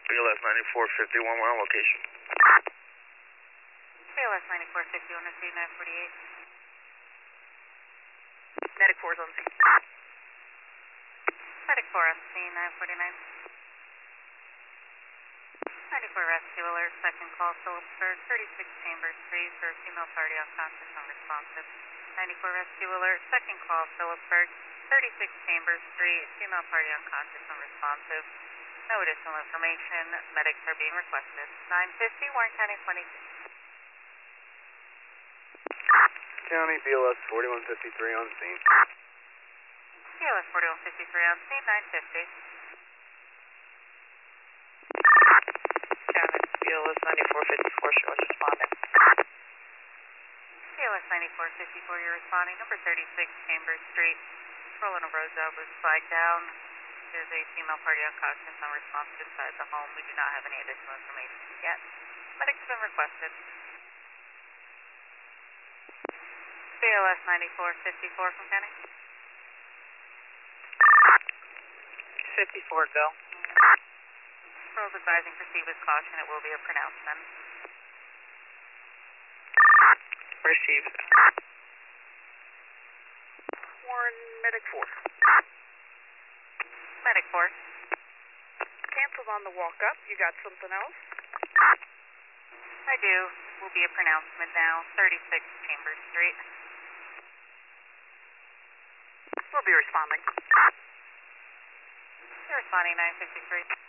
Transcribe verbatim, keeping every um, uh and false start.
B L S ninety-four fifty-one, one location. B L S ninety-four fifty-one, receive nine forty-eight. Medic four is on scene. Medic four on scene, nine forty-nine. ninety-four rescue alert, second call, Phillipsburg, thirty-six Chambers Street, for female party unconscious, unresponsive. ninety-four rescue alert, second call, Phillipsburg, thirty-six Chambers Street, female party unconscious, unresponsive. No additional information, medics are being requested. nine fifty, Warren County twenty-six. County, B L S forty-one fifty-three on scene. B L S forty-one fifty-three on scene, nine fifty. County, B L S ninety-four fifty-four, show us responding. B L S ninety-four fifty-four, you're responding. Number thirty-six Chambers Street. Rolling a Rosa was flagged down. There's a female party unconscious, unresponsive inside the home. We do not have any additional information yet. Medics have been requested. B L S ninety-four fifty-four from County. fifty-four, go. Rules advising proceed with caution. It will be a pronouncement. Received. Warren, Medic four. Medic four. Canceled on the walk up. You got something else? I do. Will be a pronouncement now. thirty-six Chambers Street. We'll be responding. You're responding nine fifty-three.